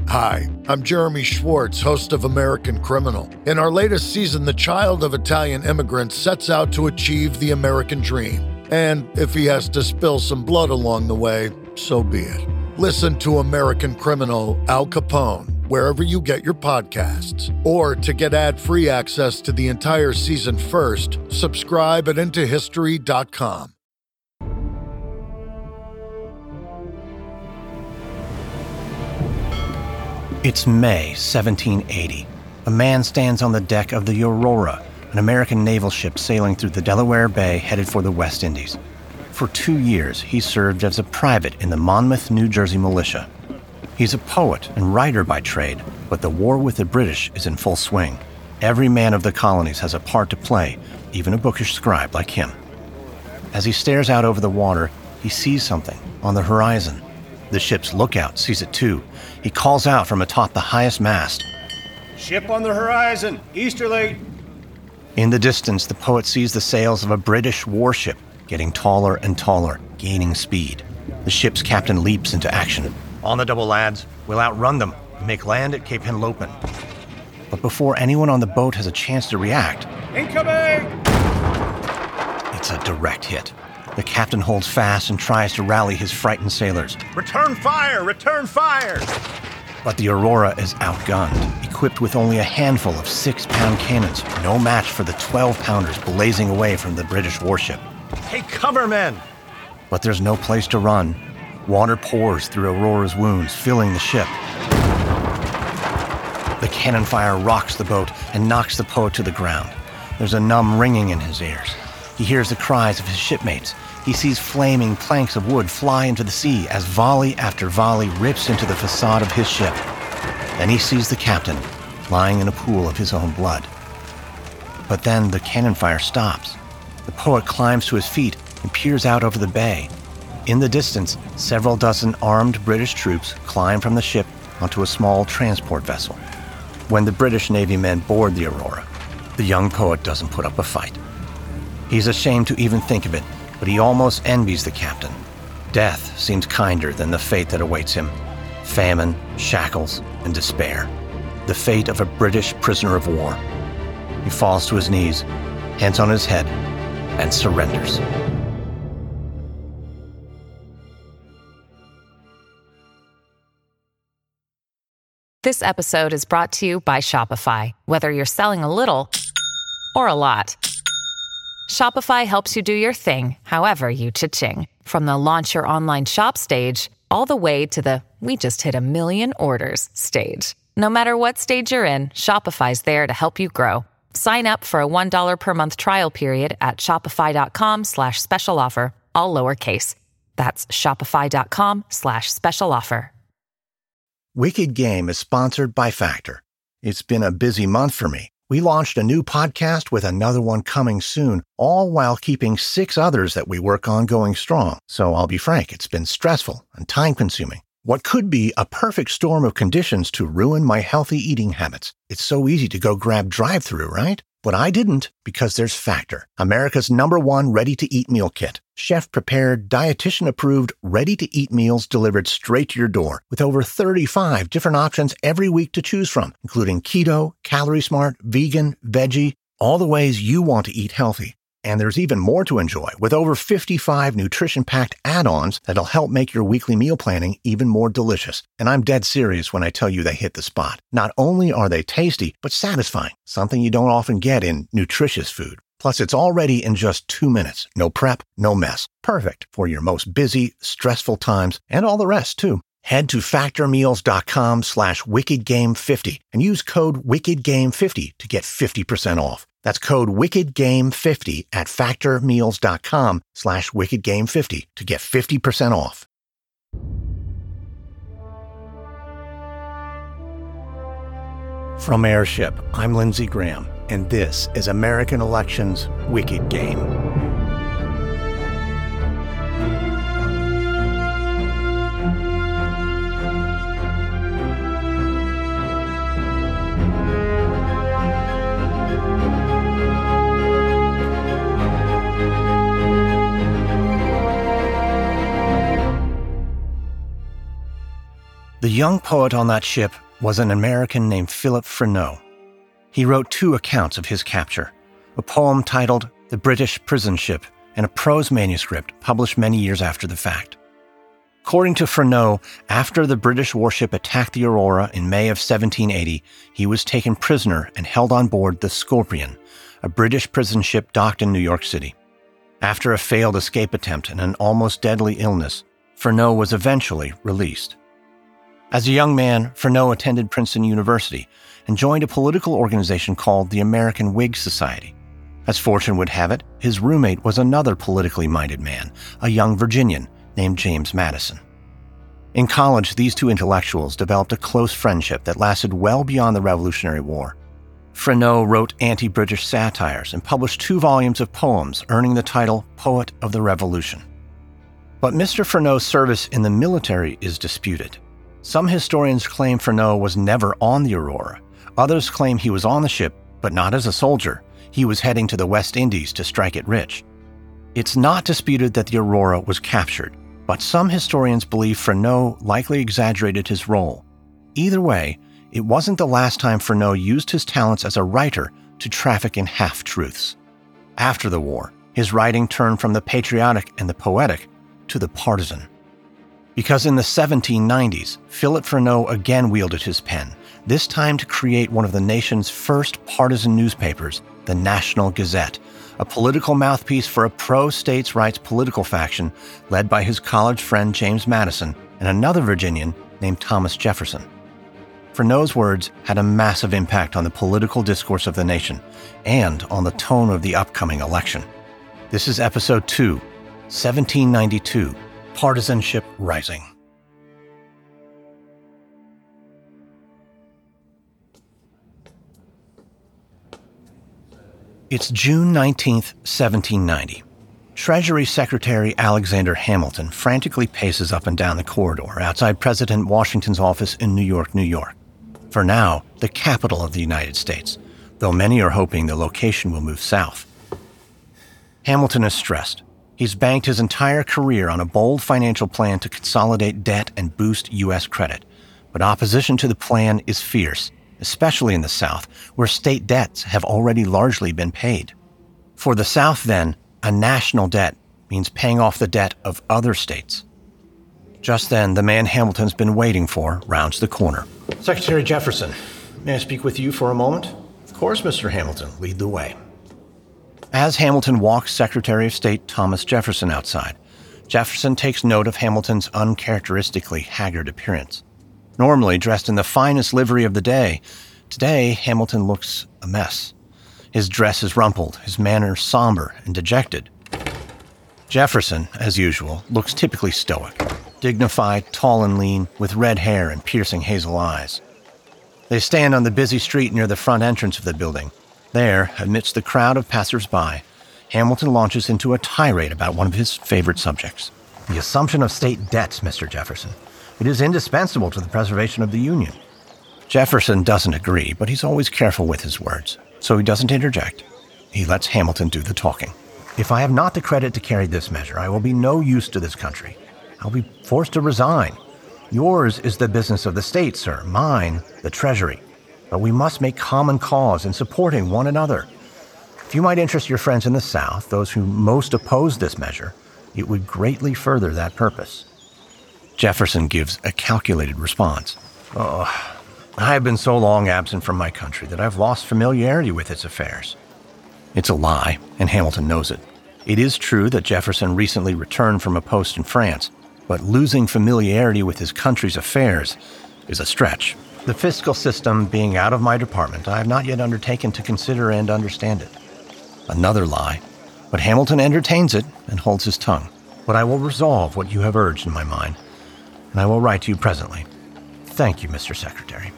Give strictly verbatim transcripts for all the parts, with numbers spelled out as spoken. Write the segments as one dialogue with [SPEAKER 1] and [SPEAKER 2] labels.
[SPEAKER 1] Hi, I'm Jeremy Schwartz, host of American Criminal. In our latest season, the child of Italian immigrants sets out to achieve the American dream. And if he has to spill some blood along the way, so be it. Listen to American Criminal Al Capone wherever you get your podcasts. Or to get ad-free access to the entire season first, subscribe at into history dot com.
[SPEAKER 2] It's May seventeen eighty. A man stands on the deck of the Aurora, an American naval ship sailing through the Delaware Bay headed for the West Indies. For two years, he served as a private in the Monmouth, New Jersey militia. He's a poet and writer by trade, but the war with the British is in full swing. Every man of the colonies has a part to play, even a bookish scribe like him. As he stares out over the water, he sees something on the horizon. The ship's lookout sees it too. He calls out from atop the highest mast.
[SPEAKER 3] "Ship on the horizon, easterly."
[SPEAKER 2] In the distance, the poet sees the sails of a British warship getting taller and taller, gaining speed. The ship's captain leaps into action. "On the double, lads. We'll outrun them and make land at Cape Henlopen." But before anyone on the boat has a chance to react,
[SPEAKER 3] "Incoming!"
[SPEAKER 2] it's a direct hit. The captain holds fast and tries to rally his frightened sailors.
[SPEAKER 3] "Return fire! Return fire!"
[SPEAKER 2] But the Aurora is outgunned, equipped with only a handful of six-pound cannons, no match for the twelve-pounders blazing away from the British warship.
[SPEAKER 3] "Take cover, men!"
[SPEAKER 2] But there's no place to run. Water pours through Aurora's wounds, filling the ship. The cannon fire rocks the boat and knocks the poet to the ground. There's a numb ringing in his ears. He hears the cries of his shipmates. He sees flaming planks of wood fly into the sea as volley after volley rips into the facade of his ship. Then he sees the captain lying in a pool of his own blood. But then the cannon fire stops. The poet climbs to his feet and peers out over the bay. In the distance, several dozen armed British troops climb from the ship onto a small transport vessel. When the British Navy men board the Aurora, the young poet doesn't put up a fight. He's ashamed to even think of it, but he almost envies the captain. Death seems kinder than the fate that awaits him. Famine, shackles, and despair. The fate of a British prisoner of war. He falls to his knees, hands on his head, and surrenders.
[SPEAKER 4] This episode is brought to you by Shopify. Whether you're selling a little or a lot, Shopify helps you do your thing, however you cha-ching. From the launch your online shop stage, all the way to the we just hit a million orders stage. No matter what stage you're in, Shopify's there to help you grow. Sign up for a one dollar per month trial period at shopify.com slash special offer, all lowercase. That's shopify.com slash special offer.
[SPEAKER 2] Wicked Game is sponsored by Factor. It's been a busy month for me. We launched a new podcast with another one coming soon, all while keeping six others that we work on going strong. So I'll be frank, it's been stressful and time-consuming. What could be a perfect storm of conditions to ruin my healthy eating habits. It's so easy to go grab drive-thru, right? But I didn't, because there's Factor, America's number one ready-to-eat meal kit. Chef-prepared, dietitian-approved, ready-to-eat meals delivered straight to your door, with over thirty-five different options every week to choose from, including keto, calorie smart, vegan, veggie, all the ways you want to eat healthy. And there's even more to enjoy, with over fifty-five nutrition-packed add-ons that'll help make your weekly meal planning even more delicious. And I'm dead serious when I tell you they hit the spot. Not only are they tasty, but satisfying, something you don't often get in nutritious food. Plus, it's all ready in just two minutes. No prep, no mess. Perfect for your most busy, stressful times, and all the rest, too. Head to factormeals.com slash wickedgame50 and use code wickedgame50 to get fifty percent off. That's code wickedgame fifty at factormeals.com slash wickedgame50 to get fifty percent off. From Airship, I'm Lindsey Graham, and this is American Election's Wicked Game. The young poet on that ship was an American named Philip Freneau. He wrote two accounts of his capture, a poem titled The British Prison Ship and a prose manuscript published many years after the fact. According to Freneau, after the British warship attacked the Aurora in May of seventeen eighty, he was taken prisoner and held on board the Scorpion, a British prison ship docked in New York City. After a failed escape attempt and an almost deadly illness, Freneau was eventually released. As a young man, Freneau attended Princeton University and joined a political organization called the American Whig Society. As fortune would have it, his roommate was another politically minded man, a young Virginian named James Madison. In college, these two intellectuals developed a close friendship that lasted well beyond the Revolutionary War. Freneau wrote anti-British satires and published two volumes of poems, earning the title Poet of the Revolution. But Mister Freneau's service in the military is disputed. Some historians claim Freneau was never on the Aurora. Others claim he was on the ship, but not as a soldier. He was heading to the West Indies to strike it rich. It's not disputed that the Aurora was captured, but some historians believe Freneau likely exaggerated his role. Either way, it wasn't the last time Freneau used his talents as a writer to traffic in half-truths. After the war, his writing turned from the patriotic and the poetic to the partisan. Because in the seventeen nineties, Philip Freneau again wielded his pen, this time to create one of the nation's first partisan newspapers, the National Gazette, a political mouthpiece for a pro-states' rights political faction led by his college friend James Madison and another Virginian named Thomas Jefferson. Freneau's words had a massive impact on the political discourse of the nation and on the tone of the upcoming election. This is Episode two, seventeen ninety-two, Partisanship Rising. It's June nineteenth, seventeen ninety. Treasury Secretary Alexander Hamilton frantically paces up and down the corridor outside President Washington's office in New York, New York. For now, the capital of the United States, though many are hoping the location will move south. Hamilton is stressed. He's banked his entire career on a bold financial plan to consolidate debt and boost U S credit. But opposition to the plan is fierce, especially in the South, where state debts have already largely been paid. For the South, then, a national debt means paying off the debt of other states. Just then, the man Hamilton's been waiting for rounds the corner. Secretary Jefferson, may I speak with you for a moment? Of course, Mister Hamilton, lead the way. As Hamilton walks Secretary of State Thomas Jefferson outside, Jefferson takes note of Hamilton's uncharacteristically haggard appearance. Normally dressed in the finest livery of the day, today Hamilton looks a mess. His dress is rumpled, his manner somber and dejected. Jefferson, as usual, looks typically stoic, dignified, tall and lean, with red hair and piercing hazel eyes. They stand on the busy street near the front entrance of the building. There, amidst the crowd of passers-by, Hamilton launches into a tirade about one of his favorite subjects. The assumption of state debts, Mister Jefferson. It is indispensable to the preservation of the Union. Jefferson doesn't agree, but he's always careful with his words, so he doesn't interject. He lets Hamilton do the talking. If I have not the credit to carry this measure, I will be no use to this country. I'll be forced to resign. Yours is the business of the state, sir. Mine, the Treasury. But we must make common cause in supporting one another. If you might interest your friends in the South, those who most oppose this measure, it would greatly further that purpose. Jefferson gives a calculated response. Oh, I have been so long absent from my country that I've lost familiarity with its affairs. It's a lie, and Hamilton knows it. It is true that Jefferson recently returned from a post in France, but losing familiarity with his country's affairs is a stretch. The fiscal system being out of my department, I have not yet undertaken to consider and understand it. Another lie, but Hamilton entertains it and holds his tongue. But I will resolve what you have urged in my mind, and I will write to you presently. Thank you, Mister Secretary.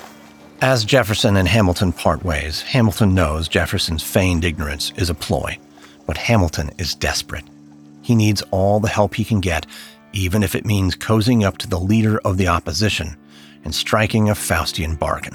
[SPEAKER 2] As Jefferson and Hamilton part ways, Hamilton knows Jefferson's feigned ignorance is a ploy, but Hamilton is desperate. He needs all the help he can get, even if it means cozying up to the leader of the opposition and striking a Faustian bargain.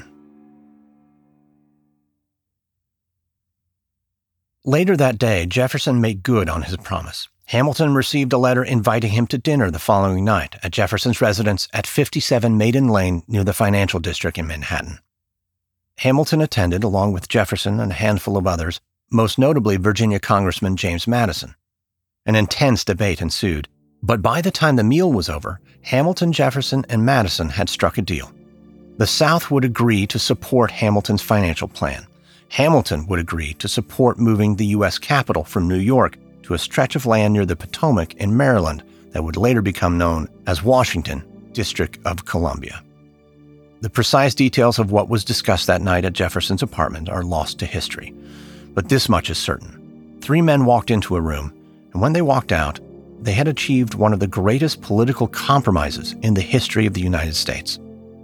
[SPEAKER 2] Later that day, Jefferson made good on his promise. Hamilton received a letter inviting him to dinner the following night at Jefferson's residence at fifty-seven Maiden Lane near the Financial District in Manhattan. Hamilton attended along with Jefferson and a handful of others, most notably Virginia Congressman James Madison. An intense debate ensued, but by the time the meal was over, Hamilton, Jefferson, and Madison had struck a deal. The South would agree to support Hamilton's financial plan. Hamilton would agree to support moving the U S capital from New York to a stretch of land near the Potomac in Maryland that would later become known as Washington, District of Columbia. The precise details of what was discussed that night at Jefferson's apartment are lost to history, but this much is certain. Three men walked into a room, and when they walked out, they had achieved one of the greatest political compromises in the history of the United States.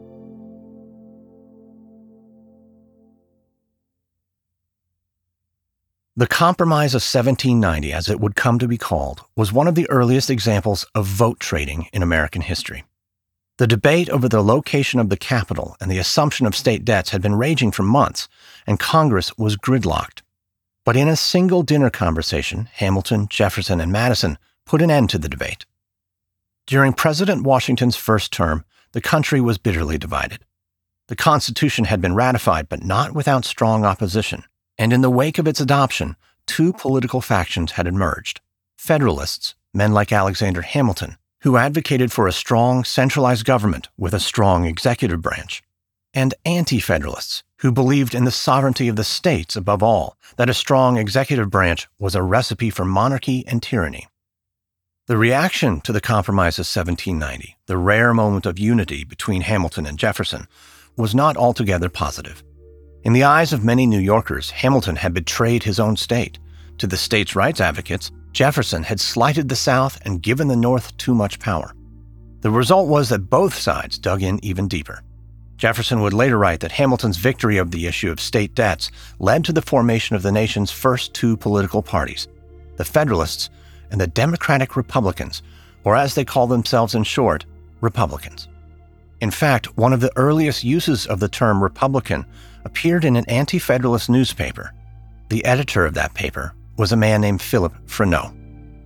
[SPEAKER 2] The Compromise of seventeen ninety, as it would come to be called, was one of the earliest examples of vote trading in American history. The debate over the location of the capital and the assumption of state debts had been raging for months, and Congress was gridlocked. But in a single dinner conversation, Hamilton, Jefferson, and Madison put an end to the debate. During President Washington's first term, the country was bitterly divided. The Constitution had been ratified, but not without strong opposition. And in the wake of its adoption, two political factions had emerged. Federalists, men like Alexander Hamilton, who advocated for a strong, centralized government with a strong executive branch, and anti-federalists, who believed in the sovereignty of the states above all, that a strong executive branch was a recipe for monarchy and tyranny. The reaction to the Compromise of seventeen ninety, the rare moment of unity between Hamilton and Jefferson, was not altogether positive. In the eyes of many New Yorkers, Hamilton had betrayed his own state. To the states' rights advocates, Jefferson had slighted the South and given the North too much power. The result was that both sides dug in even deeper. Jefferson would later write that Hamilton's victory of the issue of state debts led to the formation of the nation's first two political parties, the Federalists and the Democratic Republicans, or as they call themselves in short, Republicans. In fact, one of the earliest uses of the term Republican appeared in an anti-Federalist newspaper. The editor of that paper was a man named Philip Freneau.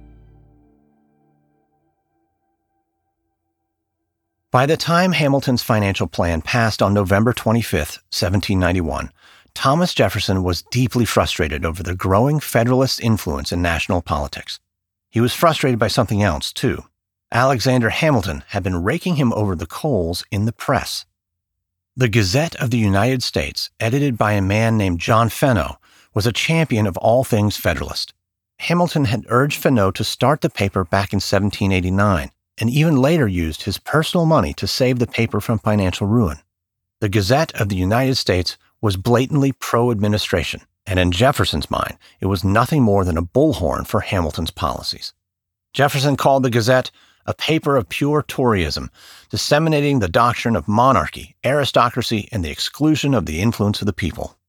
[SPEAKER 2] By the time Hamilton's financial plan passed on November twenty-fifth, seventeen ninety-one, Thomas Jefferson was deeply frustrated over the growing Federalist influence in national politics. He was frustrated by something else, too. Alexander Hamilton had been raking him over the coals in the press. The Gazette of the United States, edited by a man named John Fenno, was a champion of all things Federalist. Hamilton had urged Fenno to start the paper back in seventeen eighty-nine, and even later used his personal money to save the paper from financial ruin. The Gazette of the United States was blatantly pro-administration, and in Jefferson's mind, it was nothing more than a bullhorn for Hamilton's policies. Jefferson called the Gazette a paper of pure Toryism, disseminating the doctrine of monarchy, aristocracy, and the exclusion of the influence of the people.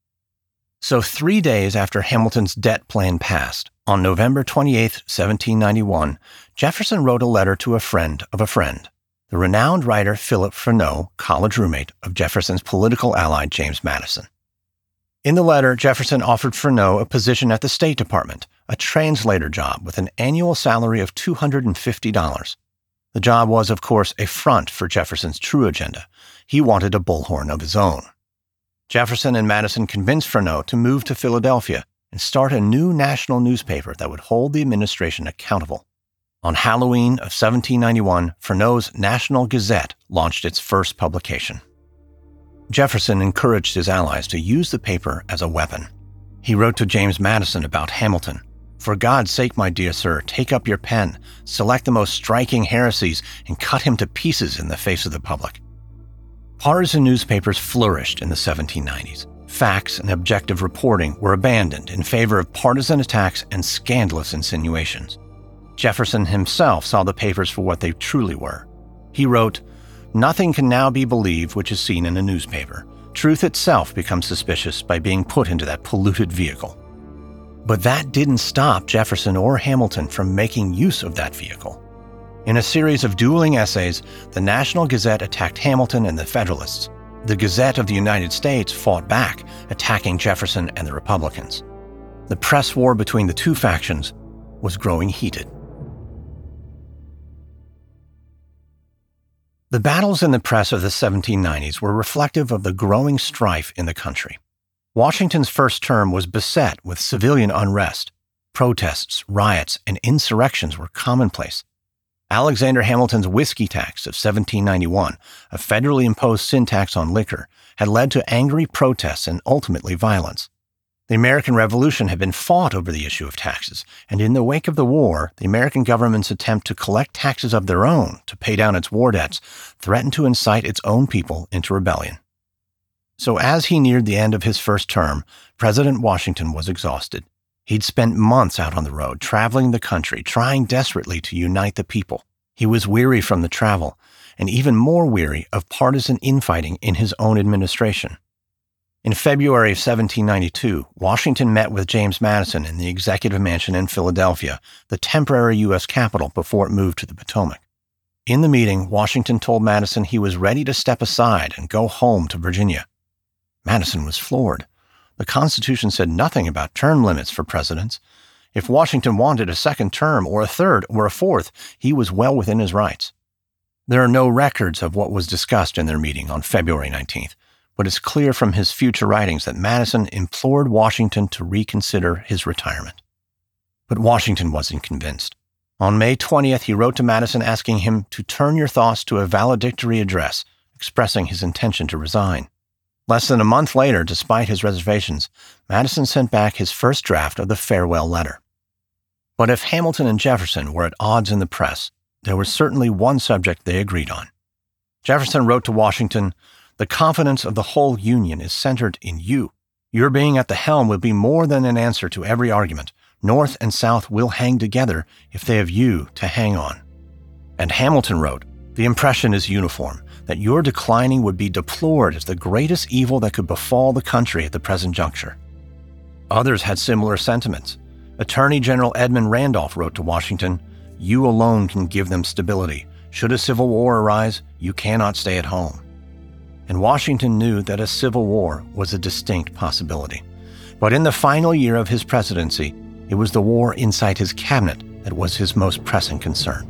[SPEAKER 2] So three days after Hamilton's debt plan passed, on November twenty-eighth, seventeen ninety-one, Jefferson wrote a letter to a friend of a friend, the renowned writer Philip Freneau, college roommate of Jefferson's political ally James Madison. In the letter, Jefferson offered Freneau a position at the State Department, a translator job with an annual salary of two hundred fifty dollars. The job was, of course, a front for Jefferson's true agenda. He wanted a bullhorn of his own. Jefferson and Madison convinced Freneau to move to Philadelphia and start a new national newspaper that would hold the administration accountable. On Halloween of seventeen ninety-one, Freneau's National Gazette launched its first publication. Jefferson encouraged his allies to use the paper as a weapon. He wrote to James Madison about Hamilton. "For God's sake, my dear sir, take up your pen, select the most striking heresies, and cut him to pieces in the face of the public." Partisan newspapers flourished in the seventeen nineties. Facts and objective reporting were abandoned in favor of partisan attacks and scandalous insinuations. Jefferson himself saw the papers for what they truly were. He wrote, "Nothing can now be believed which is seen in a newspaper. Truth itself becomes suspicious by being put into that polluted vehicle." But that didn't stop Jefferson or Hamilton from making use of that vehicle. In a series of dueling essays, the National Gazette attacked Hamilton and the Federalists. The Gazette of the United States fought back, attacking Jefferson and the Republicans. The press war between the two factions was growing heated. The battles in the press of the seventeen nineties were reflective of the growing strife in the country. Washington's first term was beset with civilian unrest. Protests, riots, and insurrections were commonplace. Alexander Hamilton's whiskey tax of seventeen ninety-one, a federally imposed sin tax on liquor, had led to angry protests and ultimately violence. The American Revolution had been fought over the issue of taxes, and in the wake of the war, the American government's attempt to collect taxes of their own to pay down its war debts threatened to incite its own people into rebellion. So as he neared the end of his first term, President Washington was exhausted. He'd spent months out on the road, traveling the country, trying desperately to unite the people. He was weary from the travel, and even more weary of partisan infighting in his own administration. In February of seventeen ninety-two, Washington met with James Madison in the Executive Mansion in Philadelphia, the temporary U S capital before it moved to the Potomac. In the meeting, Washington told Madison he was ready to step aside and go home to Virginia. Madison was floored. The Constitution said nothing about term limits for presidents. If Washington wanted a second term or a third or a fourth, he was well within his rights. There are no records of what was discussed in their meeting on February nineteenth, but it's clear from his future writings that Madison implored Washington to reconsider his retirement. But Washington wasn't convinced. On May twentieth, he wrote to Madison asking him to turn your thoughts to a valedictory address, expressing his intention to resign. Less than a month later, despite his reservations, Madison sent back his first draft of the farewell letter. But if Hamilton and Jefferson were at odds in the press, there was certainly one subject they agreed on. Jefferson wrote to Washington, "The confidence of the whole Union is centered in you. Your being at the helm will be more than an answer to every argument. North and South will hang together if they have you to hang on." And Hamilton wrote, "The impression is uniform, that your declining would be deplored as the greatest evil that could befall the country at the present juncture." Others had similar sentiments. Attorney General Edmund Randolph wrote to Washington, "You alone can give them stability. Should a civil war arise, you cannot stay at home." And Washington knew that a civil war was a distinct possibility. But in the final year of his presidency, it was the war inside his cabinet that was his most pressing concern.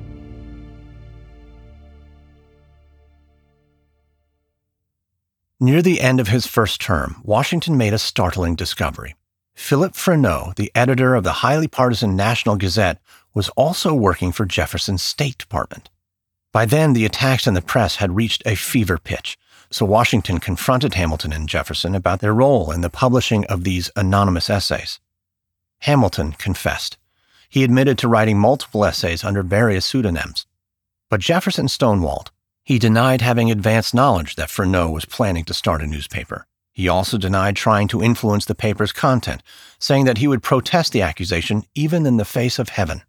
[SPEAKER 2] Near the end of his first term, Washington made a startling discovery. Philip Freneau, the editor of the highly partisan National Gazette, was also working for Jefferson's State Department. By then, the attacks in the press had reached a fever pitch, so Washington confronted Hamilton and Jefferson about their role in the publishing of these anonymous essays. Hamilton confessed. He admitted to writing multiple essays under various pseudonyms. But Jefferson stonewalled. He denied having advanced knowledge that Freneau was planning to start a newspaper. He also denied trying to influence the paper's content, saying that he would protest the accusation even in the face of heaven.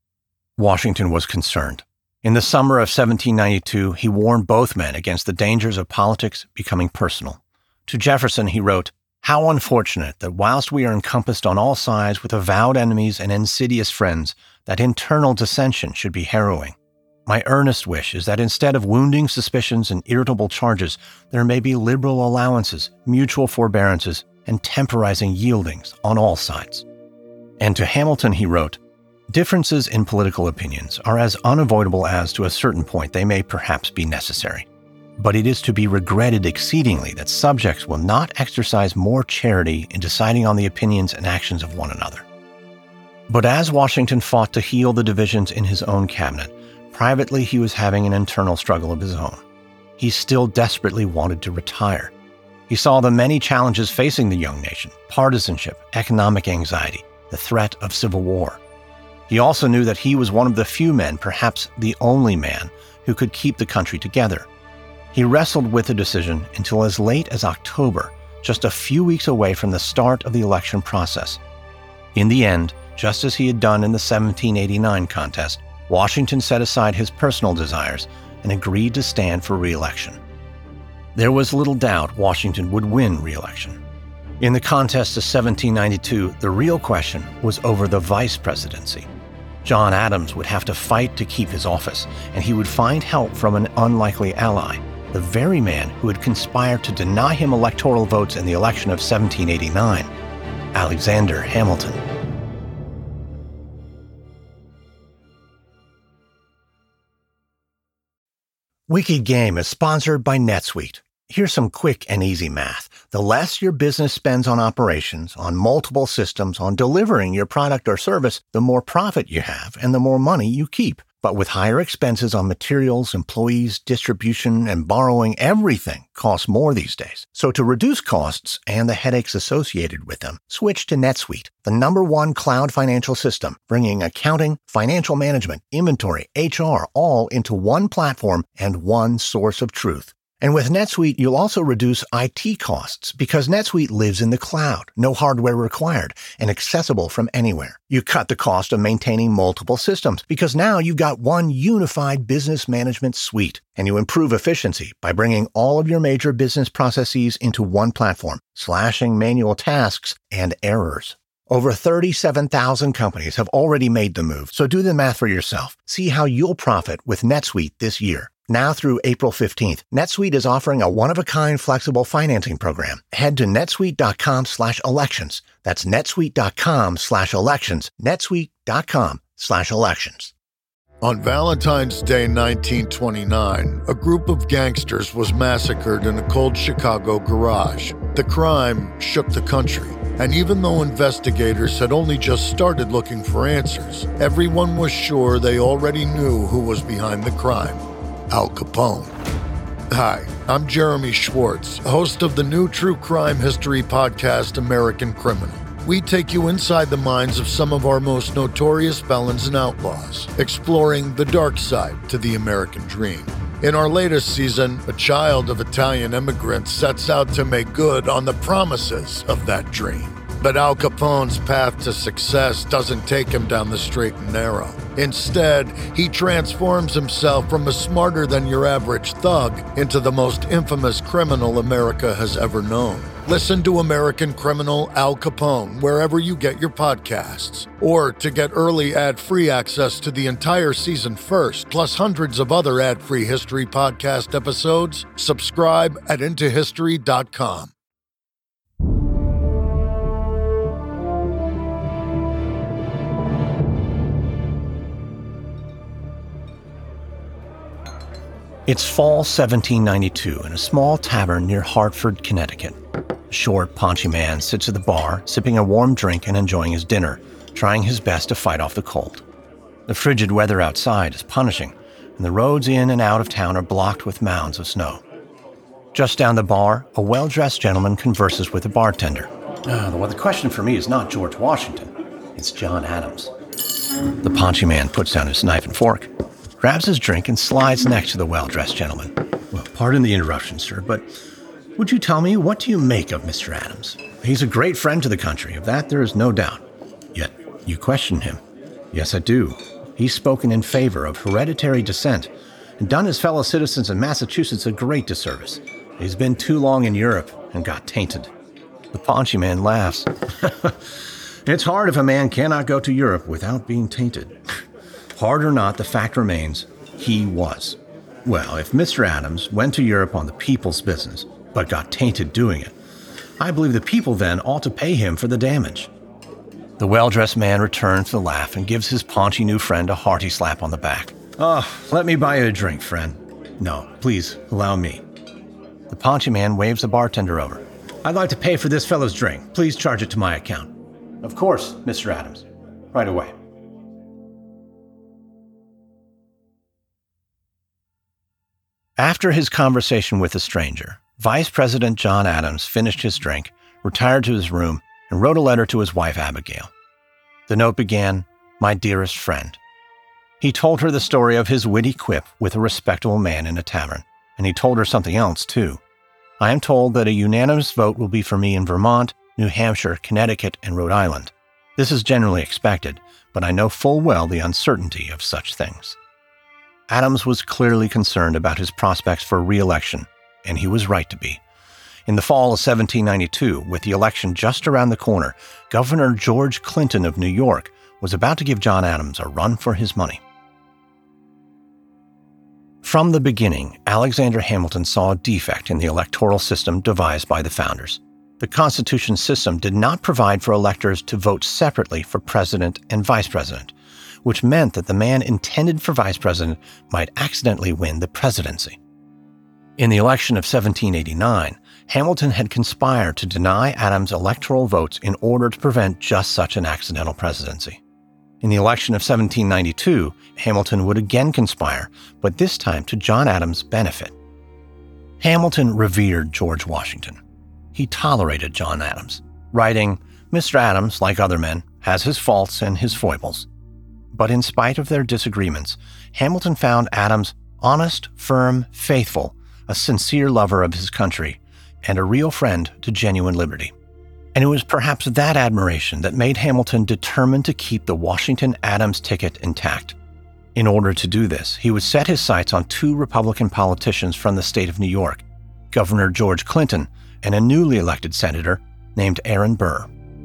[SPEAKER 2] Washington was concerned. In the summer of seventeen ninety-two, he warned both men against the dangers of politics becoming personal. To Jefferson, he wrote, "How unfortunate that whilst we are encompassed on all sides with avowed enemies and insidious friends, that internal dissension should be harrowing. My earnest wish is that instead of wounding suspicions and irritable charges, there may be liberal allowances, mutual forbearances, and temporizing yieldings on all sides." And to Hamilton, he wrote, "Differences in political opinions are as unavoidable as, to a certain point, they may perhaps be necessary. But it is to be regretted exceedingly that subjects will not exercise more charity in deciding on the opinions and actions of one another." But as Washington fought to heal the divisions in his own cabinet, privately he was having an internal struggle of his own. He still desperately wanted to retire. He saw the many challenges facing the young nation: partisanship, economic anxiety, the threat of civil war. He also knew that he was one of the few men, perhaps the only man, who could keep the country together. He wrestled with the decision until as late as October, just a few weeks away from the start of the election process. In the end, just as he had done in the seventeen eighty-nine contest, Washington set aside his personal desires and agreed to stand for re-election. There was little doubt Washington would win re-election. In the contest of seventeen ninety-two, the real question was over the vice presidency. John Adams would have to fight to keep his office, and he would find help from an unlikely ally, the very man who had conspired to deny him electoral votes in the election of seventeen eighty-nine, Alexander Hamilton. Wicked Game is sponsored by NetSuite. Here's some quick and easy math. The less your business spends on operations, on multiple systems, on delivering your product or service, the more profit you have and the more money you keep. But with higher expenses on materials, employees, distribution, and borrowing, everything costs more these days. So to reduce costs and the headaches associated with them, switch to NetSuite, the number one cloud financial system, bringing accounting, financial management, inventory, H R, all into one platform and one source of truth. And with NetSuite, you'll also reduce I T costs because NetSuite lives in the cloud, no hardware required, and accessible from anywhere. You cut the cost of maintaining multiple systems because now you've got one unified business management suite. And you improve efficiency by bringing all of your major business processes into one platform, slashing manual tasks and errors. Over thirty-seven thousand companies have already made the move, so do the math for yourself. See how you'll profit with NetSuite this year. Now through April fifteenth, NetSuite is offering a one-of-a-kind flexible financing program. Head to netsuite.com slash elections. That's netsuite.com slash elections. netsuite.com slash elections.
[SPEAKER 1] On Valentine's Day nineteen twenty-nine, a group of gangsters was massacred in a cold Chicago garage. The crime shook the country, and even though investigators had only just started looking for answers, everyone was sure they already knew who was behind the crime: Al Capone. Hi, I'm Jeremy Schwartz, host of the new true crime history podcast, American Criminal. We take you inside the minds of some of our most notorious felons and outlaws, exploring the dark side to the American dream. In our latest season, a child of Italian immigrants sets out to make good on the promises of that dream. But Al Capone's path to success doesn't take him down the straight and narrow. Instead, he transforms himself from a smarter-than-your-average thug into the most infamous criminal America has ever known. Listen to American Criminal Al Capone wherever you get your podcasts. Or to get early ad-free access to the entire season first, plus hundreds of other ad-free history podcast episodes, subscribe at into history dot com.
[SPEAKER 2] It's fall seventeen ninety-two in a small tavern near Hartford, Connecticut. A short, paunchy man sits at the bar, sipping a warm drink and enjoying his dinner, trying his best to fight off the cold. The frigid weather outside is punishing, and the roads in and out of town are blocked with mounds of snow. Just down the bar, a well-dressed gentleman converses with a bartender. Oh, well, the question for me is not George Washington. It's John Adams. The paunchy man puts down his knife and fork, grabs his drink, and slides next to the well-dressed gentleman. Well, pardon the interruption, sir, but would you tell me, what do you make of Mister Adams? He's a great friend to the country, of that there is no doubt. Yet, you question him. Yes, I do. He's spoken in favor of hereditary descent and done his fellow citizens in Massachusetts a great disservice. He's been too long in Europe and got tainted. The paunchy man laughs. It's hard if a man cannot go to Europe without being tainted. Hard or not, the fact remains, he was. Well, if Mister Adams went to Europe on the people's business, but got tainted doing it, I believe the people then ought to pay him for the damage. The well-dressed man returns the laugh and gives his paunchy new friend a hearty slap on the back. Oh, let me buy you a drink, friend. No, please, allow me. The paunchy man waves the bartender over. I'd like to pay for this fellow's drink. Please charge it to my account. Of course, Mister Adams. Right away. After his conversation with the stranger, Vice President John Adams finished his drink, retired to his room, and wrote a letter to his wife Abigail. The note began, "My dearest friend." He told her the story of his witty quip with a respectable man in a tavern, and he told her something else, too. I am told that a unanimous vote will be for me in Vermont, New Hampshire, Connecticut, and Rhode Island. This is generally expected, but I know full well the uncertainty of such things. Adams was clearly concerned about his prospects for re-election, and he was right to be. In the fall of seventeen ninety-two, with the election just around the corner, Governor George Clinton of New York was about to give John Adams a run for his money. From the beginning, Alexander Hamilton saw a defect in the electoral system devised by the founders. The Constitution system did not provide for electors to vote separately for president and vice president, which meant that the man intended for vice president might accidentally win the presidency. In the election of seventeen eighty-nine, Hamilton had conspired to deny Adams electoral votes in order to prevent just such an accidental presidency. In the election of seventeen ninety-two, Hamilton would again conspire, but this time to John Adams' benefit. Hamilton revered George Washington. He tolerated John Adams, writing, "Mister Adams, like other men, has his faults and his foibles." But in spite of their disagreements, Hamilton found Adams honest, firm, faithful, a sincere lover of his country, and a real friend to genuine liberty. And it was perhaps that admiration that made Hamilton determined to keep the Washington-Adams ticket intact. In order to do this, he would set his sights on two Republican politicians from the state of New York, Governor George Clinton and a newly elected senator named Aaron Burr.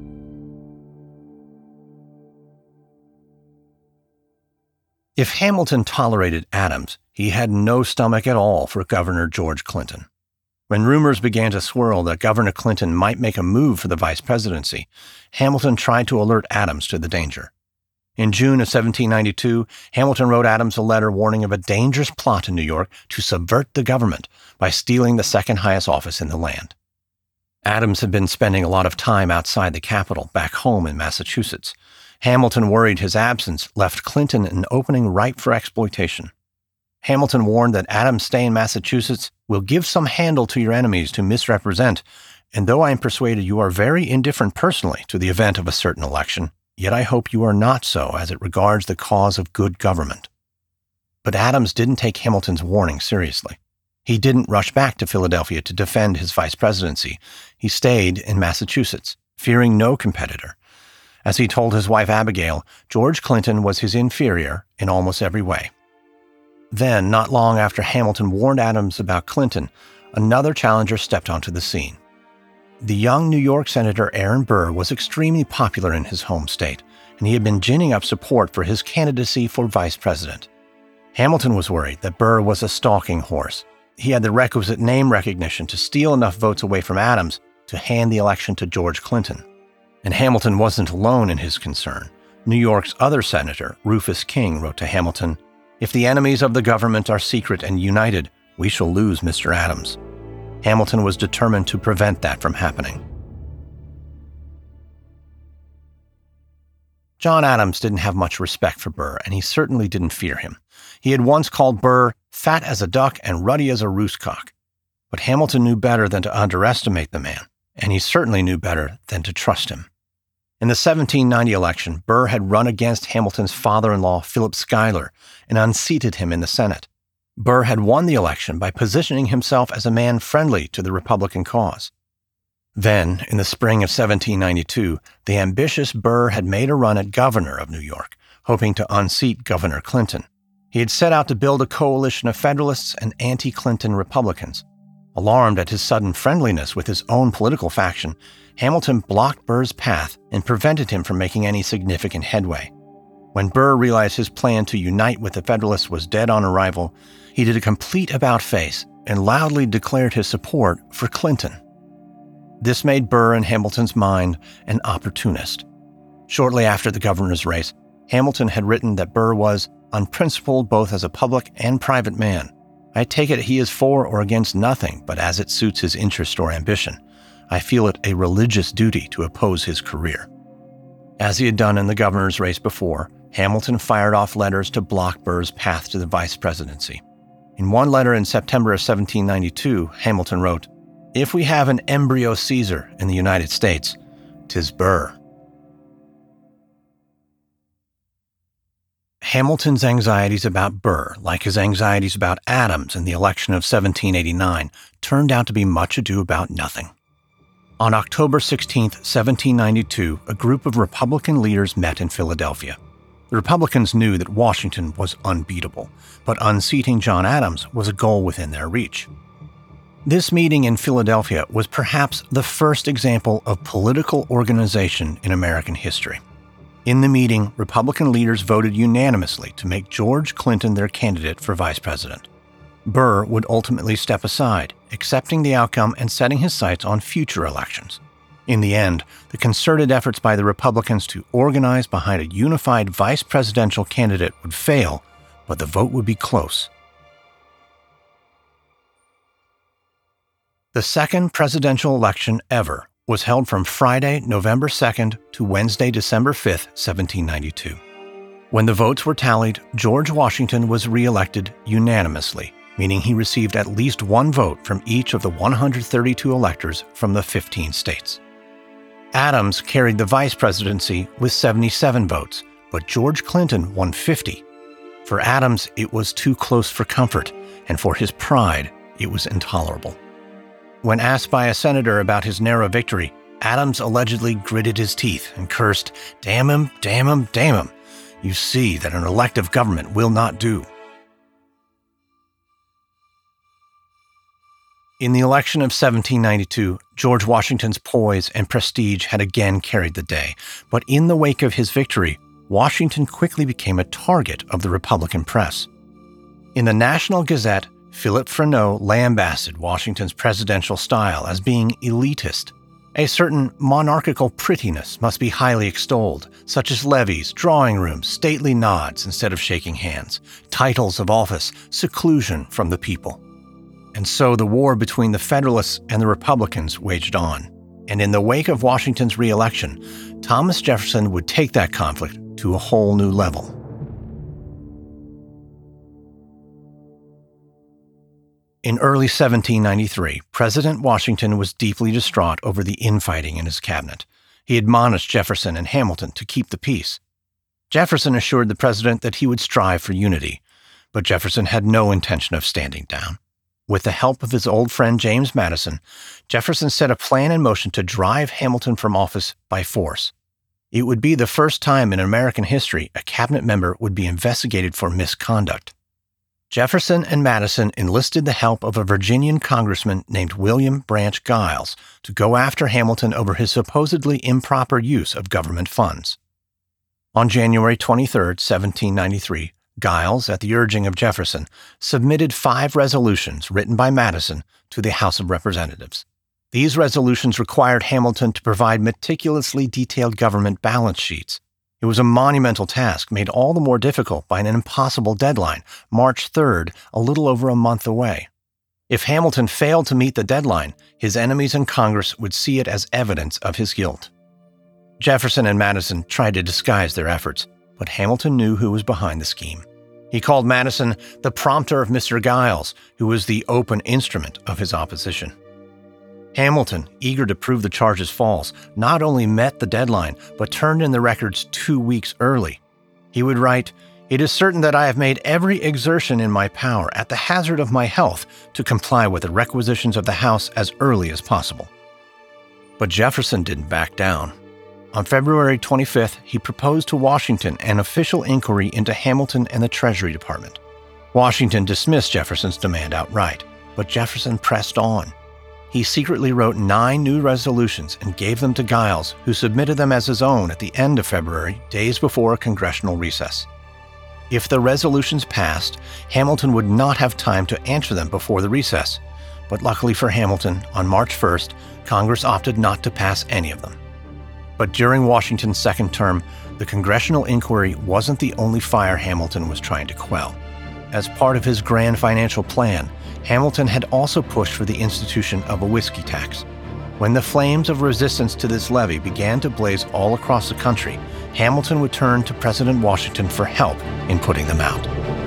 [SPEAKER 2] If Hamilton tolerated Adams, he had no stomach at all for Governor George Clinton. When rumors began to swirl that Governor Clinton might make a move for the vice presidency, Hamilton tried to alert Adams to the danger. In June of seventeen ninety-two, Hamilton wrote Adams a letter warning of a dangerous plot in New York to subvert the government by stealing the second highest office in the land. Adams had been spending a lot of time outside the capital, back home in Massachusetts. Hamilton worried his absence left Clinton an opening ripe for exploitation. Hamilton warned that Adams' stay in Massachusetts will give some handle to your enemies to misrepresent, and though I am persuaded you are very indifferent personally to the event of a certain election, yet I hope you are not so as it regards the cause of good government. But Adams didn't take Hamilton's warning seriously. He didn't rush back to Philadelphia to defend his vice presidency. He stayed in Massachusetts, fearing no competitor. As he told his wife Abigail, George Clinton was his inferior in almost every way. Then, not long after Hamilton warned Adams about Clinton, another challenger stepped onto the scene. The young New York Senator Aaron Burr was extremely popular in his home state, and he had been ginning up support for his candidacy for vice president. Hamilton was worried that Burr was a stalking horse. He had the requisite name recognition to steal enough votes away from Adams to hand the election to George Clinton. And Hamilton wasn't alone in his concern. New York's other senator, Rufus King, wrote to Hamilton, "If the enemies of the government are secret and united, we shall lose Mister Adams." Hamilton was determined to prevent that from happening. John Adams didn't have much respect for Burr, and he certainly didn't fear him. He had once called Burr fat as a duck and ruddy as a roost-cock. But Hamilton knew better than to underestimate the man, and he certainly knew better than to trust him. In the seventeen ninety election, Burr had run against Hamilton's father-in-law, Philip Schuyler, and unseated him in the Senate. Burr had won the election by positioning himself as a man friendly to the Republican cause. Then, in the spring of seventeen ninety-two, the ambitious Burr had made a run at governor of New York, hoping to unseat Governor Clinton. He had set out to build a coalition of Federalists and anti-Clinton Republicans. Alarmed at his sudden friendliness with his own political faction, Hamilton blocked Burr's path and prevented him from making any significant headway. When Burr realized his plan to unite with the Federalists was dead on arrival, he did a complete about-face and loudly declared his support for Clinton. This made Burr, in Hamilton's mind, an opportunist. Shortly after the governor's race, Hamilton had written that Burr was unprincipled both as a public and private man. I take it he is for or against nothing but as it suits his interest or ambition. I feel it a religious duty to oppose his career. As he had done in the governor's race before, Hamilton fired off letters to block Burr's path to the vice presidency. In one letter in September of seventeen ninety-two, Hamilton wrote, "If we have an embryo Caesar in the United States, 'tis Burr." Hamilton's anxieties about Burr, like his anxieties about Adams in the election of seventeen eighty-nine, turned out to be much ado about nothing. On October sixteenth, seventeen ninety-two, a group of Republican leaders met in Philadelphia. The Republicans knew that Washington was unbeatable, but unseating John Adams was a goal within their reach. This meeting in Philadelphia was perhaps the first example of political organization in American history. In the meeting, Republican leaders voted unanimously to make George Clinton their candidate for vice president. Burr would ultimately step aside, accepting the outcome and setting his sights on future elections. In the end, the concerted efforts by the Republicans to organize behind a unified vice presidential candidate would fail, but the vote would be close. The second presidential election ever was held from Friday, November second to Wednesday, December fifth, seventeen ninety-two. When the votes were tallied, George Washington was re-elected unanimously, meaning he received at least one vote from each of the one hundred thirty-two electors from the fifteen states. Adams carried the vice presidency with seventy-seven votes, but George Clinton won fifty. For Adams, it was too close for comfort, and for his pride, it was intolerable. When asked by a senator about his narrow victory, Adams allegedly gritted his teeth and cursed, "Damn him, damn him, damn him. You see that an elective government will not do." In the election of seventeen ninety-two, George Washington's poise and prestige had again carried the day, but in the wake of his victory, Washington quickly became a target of the Republican press. In the National Gazette, Philip Freneau lambasted Washington's presidential style as being elitist. A certain monarchical prettiness must be highly extolled, such as levees, drawing rooms, stately nods instead of shaking hands, titles of office, seclusion from the people. And so the war between the Federalists and the Republicans waged on. And in the wake of Washington's re-election, Thomas Jefferson would take that conflict to a whole new level. In early seventeen ninety-three, President Washington was deeply distraught over the infighting in his cabinet. He admonished Jefferson and Hamilton to keep the peace. Jefferson assured the president that he would strive for unity, but Jefferson had no intention of standing down. With the help of his old friend James Madison, Jefferson set a plan in motion to drive Hamilton from office by force. It would be the first time in American history a cabinet member would be investigated for misconduct. Jefferson and Madison enlisted the help of a Virginian congressman named William Branch Giles to go after Hamilton over his supposedly improper use of government funds. On January twenty-third, seventeen ninety-three, Giles, at the urging of Jefferson, submitted five resolutions written by Madison to the House of Representatives. These resolutions required Hamilton to provide meticulously detailed government balance sheets. It was a monumental task made all the more difficult by an impossible deadline, March third, a little over a month away. If Hamilton failed to meet the deadline, his enemies in Congress would see it as evidence of his guilt. Jefferson and Madison tried to disguise their efforts, but Hamilton knew who was behind the scheme. He called Madison the prompter of Mister Giles, who was the open instrument of his opposition. Hamilton, eager to prove the charges false, not only met the deadline, but turned in the records two weeks early. He would write, "It is certain that I have made every exertion in my power, at the hazard of my health, to comply with the requisitions of the House as early as possible." But Jefferson didn't back down. On February twenty-fifth, he proposed to Washington an official inquiry into Hamilton and the Treasury Department. Washington dismissed Jefferson's demand outright, but Jefferson pressed on. He secretly wrote nine new resolutions and gave them to Giles, who submitted them as his own at the end of February, days before a congressional recess. If the resolutions passed, Hamilton would not have time to answer them before the recess. But luckily for Hamilton, on March first, Congress opted not to pass any of them. But during Washington's second term, the congressional inquiry wasn't the only fire Hamilton was trying to quell. As part of his grand financial plan, Hamilton had also pushed for the institution of a whiskey tax. When the flames of resistance to this levy began to blaze all across the country, Hamilton would turn to President Washington for help in putting them out.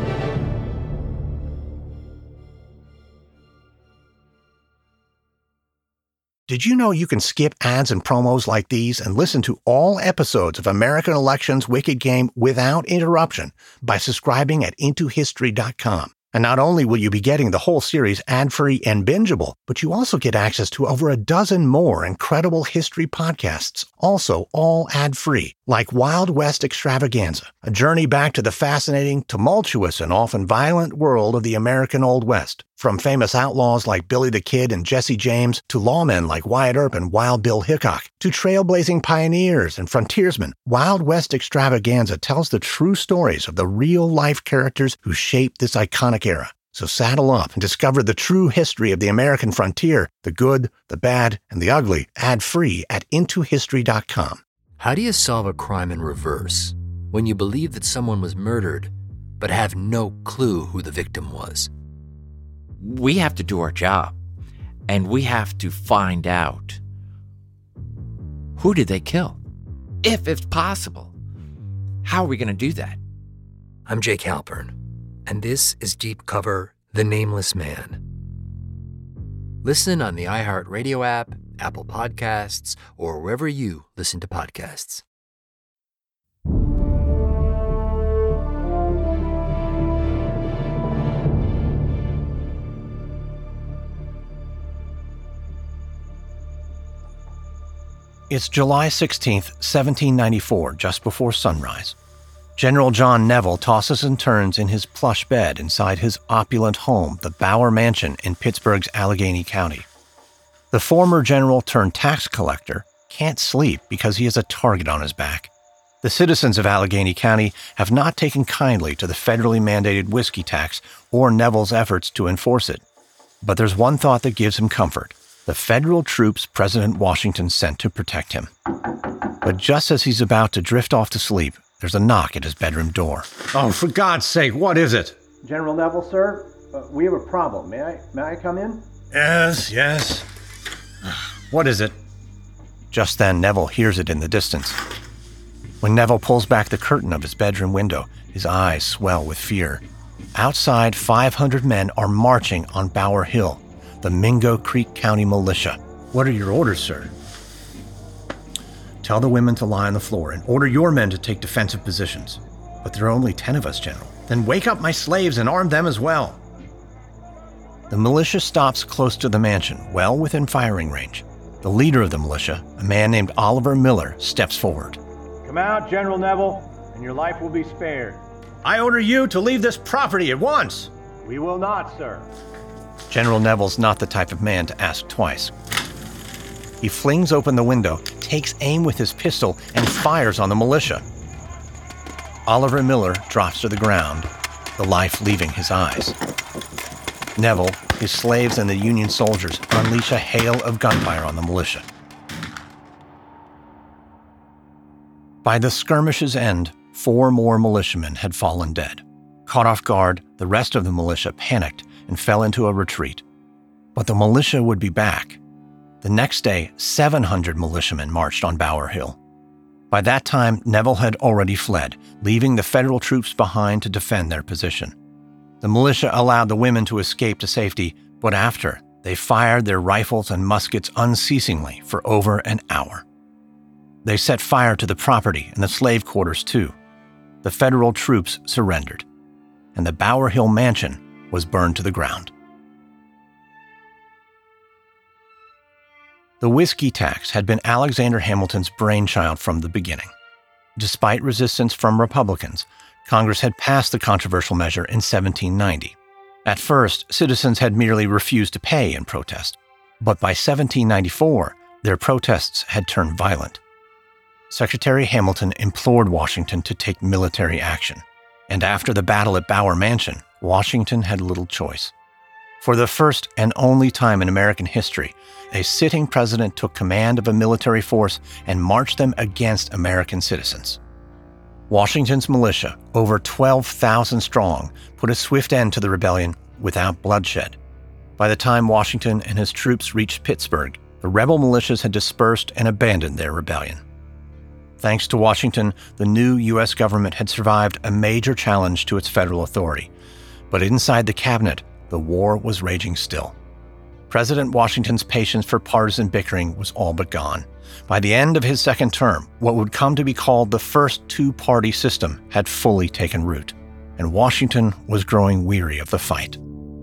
[SPEAKER 2] Did you know you can skip ads and promos like these and listen to all episodes of American Elections Wicked Game without interruption by subscribing at into history dot com? And not only will you be getting the whole series ad-free and bingeable, but you also get access to over a dozen more incredible history podcasts, also all ad-free, like Wild West Extravaganza, a journey back to the fascinating, tumultuous, and often violent world of the American Old West. From famous outlaws like Billy the Kid and Jesse James, to lawmen like Wyatt Earp and Wild Bill Hickok, to trailblazing pioneers and frontiersmen, Wild West Extravaganza tells the true stories of the real-life characters who shaped this iconic era. So saddle up and discover the true history of the American frontier, the good, the bad, and the ugly, ad-free at into history dot com.
[SPEAKER 5] How do you solve a crime in reverse when you believe that someone was murdered but have no clue who the victim was?
[SPEAKER 6] We have to do our job, and we have to find out who did they kill, if it's possible. How are we going to do that?
[SPEAKER 5] I'm Jake Halpern, and this is Deep Cover: The Nameless Man. Listen on the iHeartRadio app, Apple Podcasts, or wherever you listen to podcasts.
[SPEAKER 2] It's July sixteenth, seventeen ninety-four, just before sunrise. General John Neville tosses and turns in his plush bed inside his opulent home, the Bower Mansion in Pittsburgh's Allegheny County. The former general turned tax collector can't sleep because he has a target on his back. The citizens of Allegheny County have not taken kindly to the federally mandated whiskey tax or Neville's efforts to enforce it. But there's one thought that gives him comfort: the federal troops President Washington sent to protect him. But just as he's about to drift off to sleep, there's a knock at his bedroom door.
[SPEAKER 7] Oh, for God's sake, what is it?
[SPEAKER 8] General Neville, sir, uh, we have a problem. May I, may I come in?
[SPEAKER 7] Yes, yes. What is it?
[SPEAKER 2] Just then, Neville hears it in the distance. When Neville pulls back the curtain of his bedroom window, his eyes swell with fear. Outside, five hundred men are marching on Bower Hill, the Mingo Creek County Militia.
[SPEAKER 7] What are your orders, sir?
[SPEAKER 2] Tell the women to lie on the floor and order your men to take defensive positions. But there are only ten of us, General.
[SPEAKER 7] Then wake up my slaves and arm them as well.
[SPEAKER 2] The militia stops close to the mansion, well within firing range. The leader of the militia, a man named Oliver Miller, steps forward.
[SPEAKER 8] Come out, General Neville, and your life will be spared.
[SPEAKER 7] I order you to leave this property at once.
[SPEAKER 8] We will not, sir.
[SPEAKER 2] General Neville's not the type of man to ask twice. He flings open the window, takes aim with his pistol, and fires on the militia. Oliver Miller drops to the ground, the life leaving his eyes. Neville, his slaves, and the Union soldiers unleash a hail of gunfire on the militia. By the skirmish's end, four more militiamen had fallen dead. Caught off guard, the rest of the militia panicked and fell into a retreat. But the militia would be back. The next day, seven hundred militiamen marched on Bower Hill. By that time, Neville had already fled, leaving the federal troops behind to defend their position. The militia allowed the women to escape to safety, but after, they fired their rifles and muskets unceasingly for over an hour. They set fire to the property and the slave quarters too. The federal troops surrendered, and the Bower Hill mansion was burned to the ground. The whiskey tax had been Alexander Hamilton's brainchild from the beginning. Despite resistance from Republicans, Congress had passed the controversial measure in seventeen ninety. At first, citizens had merely refused to pay in protest, but by seventeen ninety-four, their protests had turned violent. Secretary Hamilton implored Washington to take military action, and after the battle at Bower Mansion, Washington had little choice. For the first and only time in American history, a sitting president took command of a military force and marched them against American citizens. Washington's militia, over twelve thousand strong, put a swift end to the rebellion without bloodshed. By the time Washington and his troops reached Pittsburgh, the rebel militias had dispersed and abandoned their rebellion. Thanks to Washington, the new U S government had survived a major challenge to its federal authority. But inside the cabinet, the war was raging still. President Washington's patience for partisan bickering was all but gone. By the end of his second term, what would come to be called the first two-party system had fully taken root, and Washington was growing weary of the fight.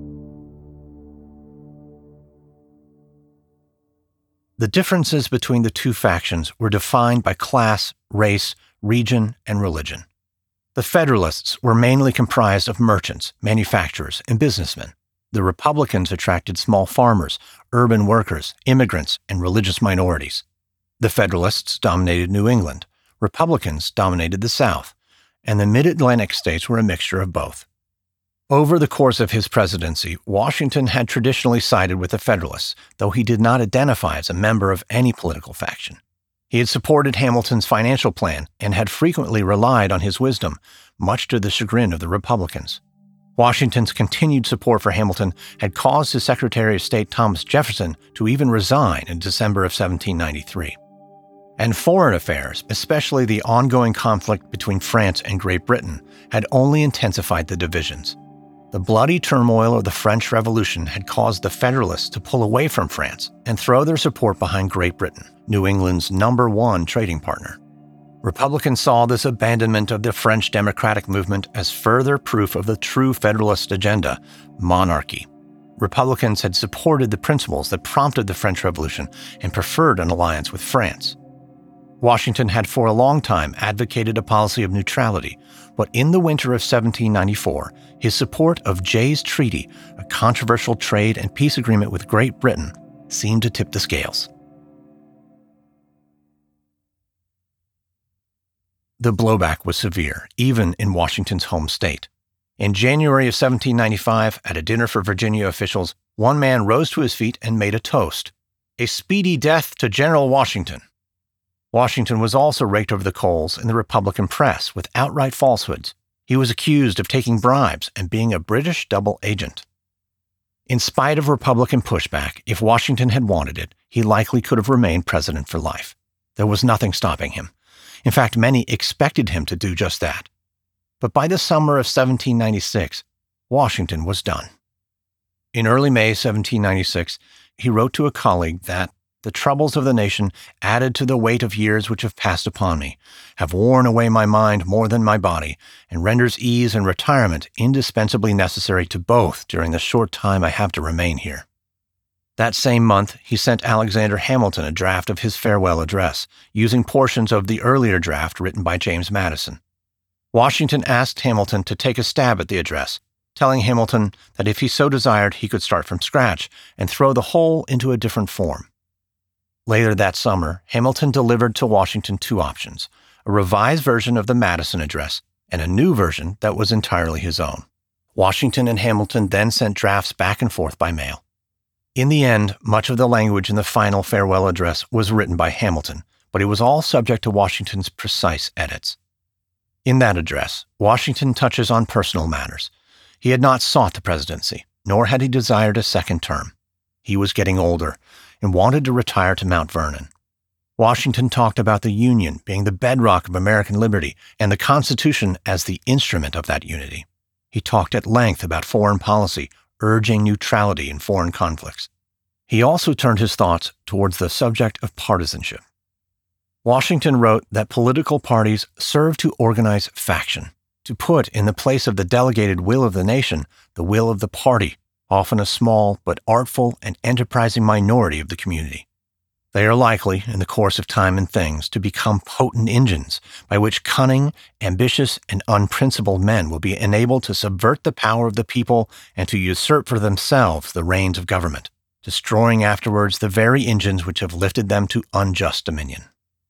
[SPEAKER 2] The differences between the two factions were defined by class, race, region, and religion. The Federalists were mainly comprised of merchants, manufacturers, and businessmen. The Republicans attracted small farmers, urban workers, immigrants, and religious minorities. The Federalists dominated New England, Republicans dominated the South, and the Mid-Atlantic states were a mixture of both. Over the course of his presidency, Washington had traditionally sided with the Federalists, though he did not identify as a member of any political faction. He had supported Hamilton's financial plan and had frequently relied on his wisdom, much to the chagrin of the Republicans. Washington's continued support for Hamilton had caused his Secretary of State Thomas Jefferson to even resign in December of seventeen ninety-three. And foreign affairs, especially the ongoing conflict between France and Great Britain, had only intensified the divisions. The bloody turmoil of the French Revolution had caused the Federalists to pull away from France and throw their support behind Great Britain, New England's number one trading partner. Republicans saw this abandonment of the French democratic movement as further proof of the true Federalist agenda, monarchy. Republicans had supported the principles that prompted the French Revolution and preferred an alliance with France. Washington had for a long time advocated a policy of neutrality, but in the winter of seventeen ninety-four, his support of Jay's Treaty, a controversial trade and peace agreement with Great Britain, seemed to tip the scales. The blowback was severe, even in Washington's home state. In January of seventeen ninety-five, at a dinner for Virginia officials, one man rose to his feet and made a toast. "A speedy death to General Washington." Washington was also raked over the coals in the Republican press with outright falsehoods. He was accused of taking bribes and being a British double agent. In spite of Republican pushback, if Washington had wanted it, he likely could have remained president for life. There was nothing stopping him. In fact, many expected him to do just that. But by the summer of seventeen ninety-six, Washington was done. In early May seventeen ninety-six, he wrote to a colleague that the troubles of the nation, added to the weight of years which have passed upon me, have worn away my mind more than my body, and renders ease and retirement indispensably necessary to both during the short time I have to remain here. That same month, he sent Alexander Hamilton a draft of his farewell address, using portions of the earlier draft written by James Madison. Washington asked Hamilton to take a stab at the address, telling Hamilton that if he so desired, he could start from scratch and throw the whole into a different form. Later that summer, Hamilton delivered to Washington two options, a revised version of the Madison address and a new version that was entirely his own. Washington and Hamilton then sent drafts back and forth by mail. In the end, much of the language in the final farewell address was written by Hamilton, but it was all subject to Washington's precise edits. In that address, Washington touches on personal matters. He had not sought the presidency, nor had he desired a second term. He was getting older and wanted to retire to Mount Vernon. Washington talked about the Union being the bedrock of American liberty and the Constitution as the instrument of that unity. He talked at length about foreign policy, urging neutrality in foreign conflicts. He also turned his thoughts towards the subject of partisanship. Washington wrote that political parties serve to organize faction, to put in the place of the delegated will of the nation the will of the party, often a small but artful and enterprising minority of the community. They are likely, in the course of time and things, to become potent engines by which cunning, ambitious, and unprincipled men will be enabled to subvert the power of the people and to usurp for themselves the reins of government, destroying afterwards the very engines which have lifted them to unjust dominion.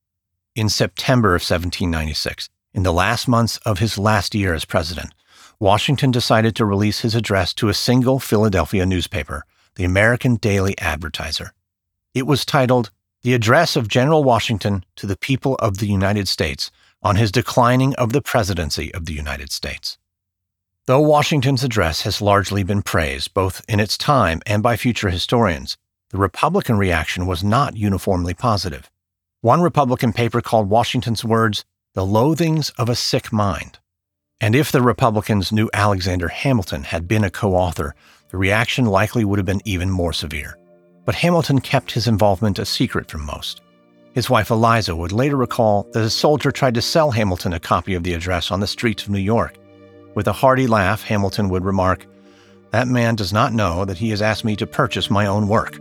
[SPEAKER 2] In September of seventeen ninety-six, in the last months of his last year as president, Washington decided to release his address to a single Philadelphia newspaper, the American Daily Advertiser. It was titled, "The Address of General Washington to the People of the United States on His Declining of the Presidency of the United States." Though Washington's address has largely been praised, both in its time and by future historians, the Republican reaction was not uniformly positive. One Republican paper called Washington's words, "the loathings of a sick mind." And if the Republicans knew Alexander Hamilton had been a co-author, the reaction likely would have been even more severe. But Hamilton kept his involvement a secret from most. His wife Eliza would later recall that a soldier tried to sell Hamilton a copy of the address on the streets of New York. With a hearty laugh, Hamilton would remark, "That man does not know that he has asked me to purchase my own work."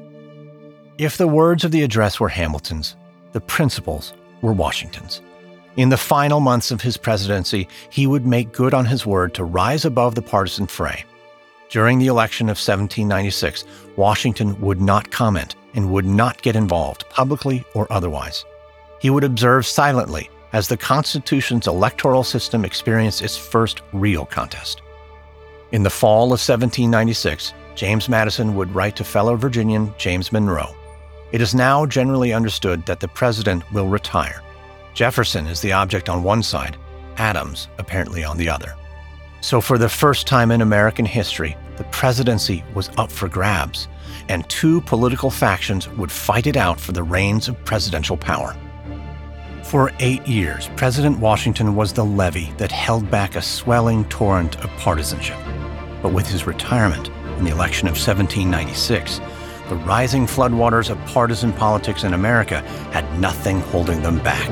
[SPEAKER 2] If the words of the address were Hamilton's, the principles were Washington's. In the final months of his presidency, he would make good on his word to rise above the partisan fray. During the election of seventeen ninety-six, Washington would not comment and would not get involved, publicly or otherwise. He would observe silently as the Constitution's electoral system experienced its first real contest. In the fall of seventeen ninety-six, James Madison would write to fellow Virginian James Monroe, "It is now generally understood that the president will retire. Jefferson is the object on one side, Adams apparently on the other." So for the first time in American history, the presidency was up for grabs, and two political factions would fight it out for the reins of presidential power. For eight years, President Washington was the levee that held back a swelling torrent of partisanship. But with his retirement in the election of seventeen ninety-six, the rising floodwaters of partisan politics in America had nothing holding them back.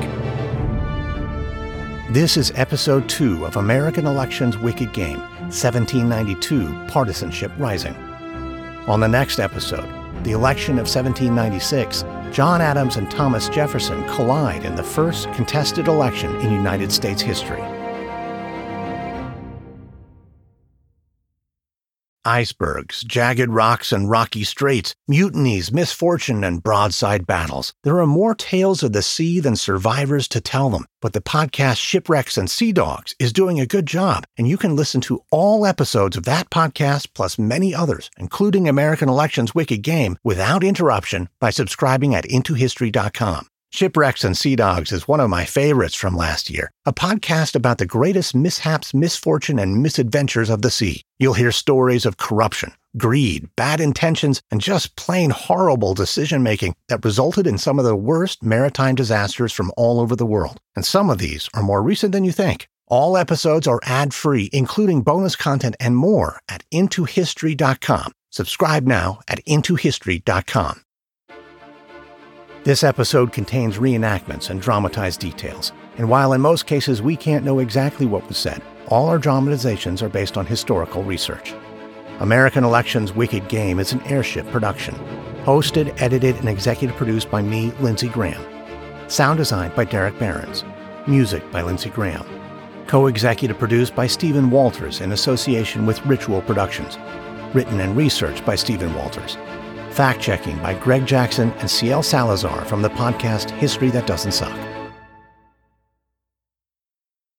[SPEAKER 2] This is episode two of American Election's Wicked Game, seventeen ninety-two Partisanship Rising. On the next episode, the election of seventeen ninety-six, John Adams and Thomas Jefferson collide in the first contested election in United States history. Icebergs, jagged rocks and rocky straits, mutinies, misfortune, and broadside battles. There are more tales of the sea than survivors to tell them, but the podcast Shipwrecks and Sea Dogs is doing a good job, and you can listen to all episodes of that podcast plus many others, including American Election's Wicked Game, without interruption by subscribing at into history dot com. Shipwrecks and Sea Dogs is one of my favorites from last year, a podcast about the greatest mishaps, misfortune, and misadventures of the sea. You'll hear stories of corruption, greed, bad intentions, and just plain horrible decision-making that resulted in some of the worst maritime disasters from all over the world. And some of these are more recent than you think. All episodes are ad-free, including bonus content and more at into history dot com. Subscribe now at into history dot com. This episode contains reenactments and dramatized details, and while in most cases we can't know exactly what was said, all our dramatizations are based on historical research. American Election's Wicked Game is an Airship production, hosted, edited, and executive produced by me, Lindsey Graham. Sound designed by Derek Behrens. Music by Lindsey Graham. Co-executive produced by Stephen Walters in association with Ritual Productions. Written and researched by Stephen Walters. Fact-checking by Greg Jackson and C L Salazar from the podcast History That Doesn't Suck.